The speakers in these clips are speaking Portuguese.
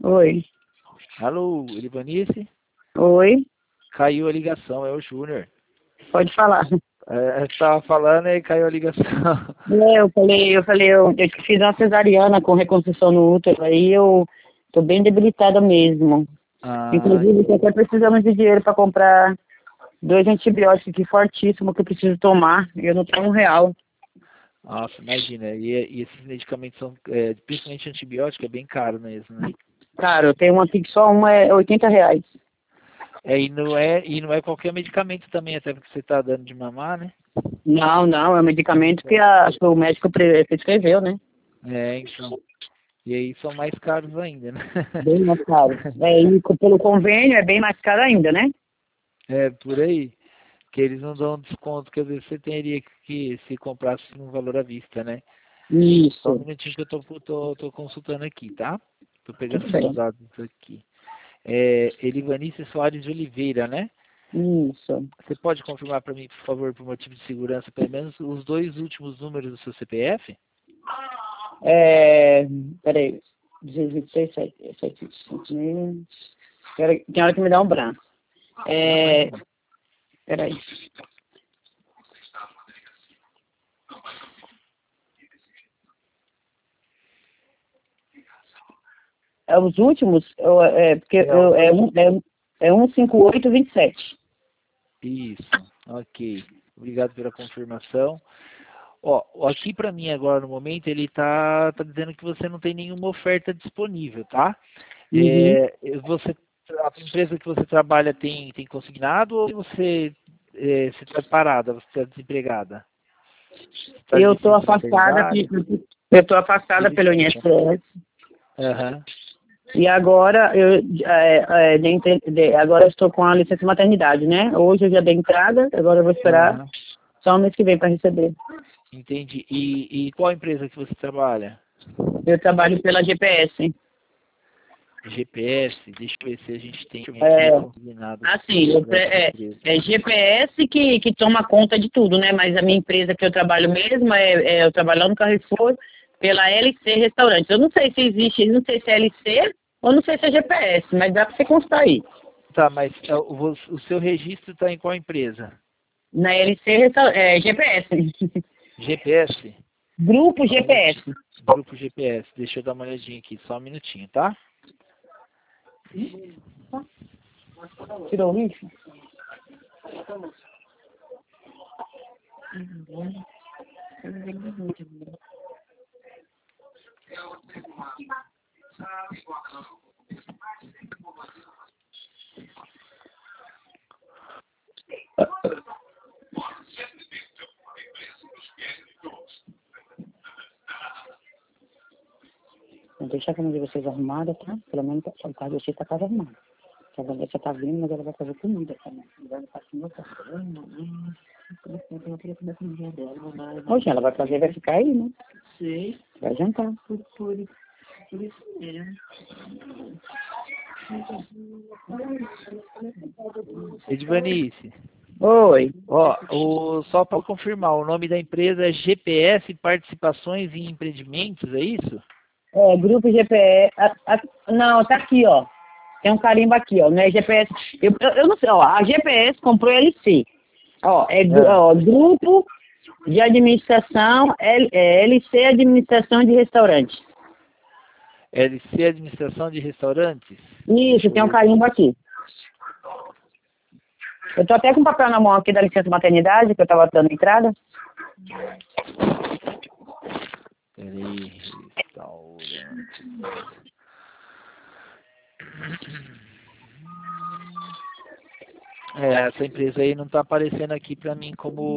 Oi. Alô, Elivanice? Oi. Caiu a ligação, é o Júnior. Pode falar. Você estava falando e caiu a ligação. Eu fiz uma cesariana com reconstrução no útero, aí eu tô bem debilitada mesmo. Ah, Inclusive, tô até precisando de dinheiro para comprar 2 antibióticos aqui fortíssimos que eu preciso tomar, e eu não tenho R$ 1. nossa, imagina. E esses medicamentos são, principalmente antibiótico, é bem caro mesmo, né? Cara, eu tenho uma aqui que só uma é R$ 80. E não é qualquer medicamento também, até porque você está dando de mamar, né? Não, é um medicamento que acho que o médico prescreveu, né? Então. E aí são mais caros ainda, né? Bem mais caro. E pelo convênio é bem mais caro ainda, né? É, por aí. Que eles não dão desconto, que às vezes você teria que se comprasse no valor à vista, né? Só um Isso. minutinho que eu tô consultando aqui, tá? Tô pegando Tudo seus bem. dados aqui. Elivanice Soares de Oliveira, né? Isso. Você pode confirmar para mim, por favor, por motivo de segurança, pelo menos os 2 últimos números do seu CPF? Peraí. 16, 7, 7, tem hora que me dá um branco. Não, É, imagina. peraí. É os últimos? Porque é 15827. Isso, ok. Obrigado pela confirmação. Ó, aqui para mim agora no momento ele tá dizendo que você não tem nenhuma oferta disponível, tá? Uhum. A empresa que você trabalha tem consignado ou você está parada, você está desempregada? Está de Eu estou licença afastada, maternidade? De pelo licença. INSS. Aham. E agora agora eu estou com a licença maternidade, né? Hoje eu já dei entrada, agora eu vou esperar Aham. só o mês que vem para receber. Entendi. E qual empresa que você trabalha? Eu trabalho pela GPS. GPS, deixa eu ver se a gente tem aqui É, consignado assim, por essa empresa. é GPS que toma conta de tudo, né? Mas a minha empresa que eu trabalho mesmo, eu trabalho lá no Carrefour pela LC Restaurantes. Eu não sei se existe, não sei se é LC ou não sei se é GPS, mas dá para você constar aí. Tá, mas o seu registro está em qual empresa? Na LC GPS. GPS? Grupo Só um GPS. minutinho. Grupo GPS. Deixa eu dar uma olhadinha aqui, só um minutinho, tá? Tirou o lixo? Vou deixar a cama de vocês arrumada, tá? Pelo menos a casa de vocês tá quase arrumada. A Vanessa tá vindo, mas ela vai fazer comida também. Ela vai fazer comida. Hoje ela vai fazer, vai ficar aí, né? Sim. Vai jantar. Por isso mesmo. Edvanice, Oi. só para confirmar, o nome da empresa é GPS Participações em Empreendimentos, é isso? Grupo GPS. Não, tá aqui, ó. Tem um carimbo aqui, ó. Não é GPS. Eu não sei, ó. A GPS comprou LC. Ó, Ah, Grupo de Administração, LC Administração de Restaurante. LC Administração de Restaurantes? Isso, Deixa eu tem um ver. carimbo aqui. Eu tô até com papel na mão aqui da licença maternidade, que eu tava dando entrada. Peraí, restaurante. Essa empresa aí não está aparecendo aqui para mim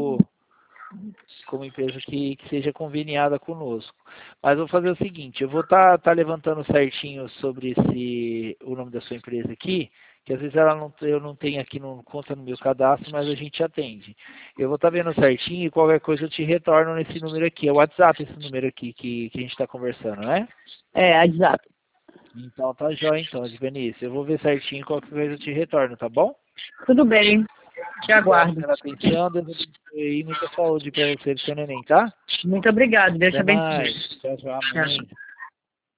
como empresa que seja conveniada conosco. Mas vou fazer o seguinte, eu vou estar levantando certinho sobre o nome da sua empresa aqui, que às vezes eu não tenho aqui, não conta no meu cadastro, mas a gente atende. Eu vou estar vendo certinho e qualquer coisa eu te retorno nesse número aqui. É o WhatsApp esse número aqui que a gente está conversando, né? Exato. Então tá jóia então, Benício. Eu vou ver certinho qualquer coisa eu te retorno, tá bom? Tudo bem. Te Obrigado aguardo. pela atenção, Deus abençoe e muita saúde para você e pro seu neném, tá? Muito obrigado. Deus te Até abençoe. mais. Tchau, tchau, Tchau. amém.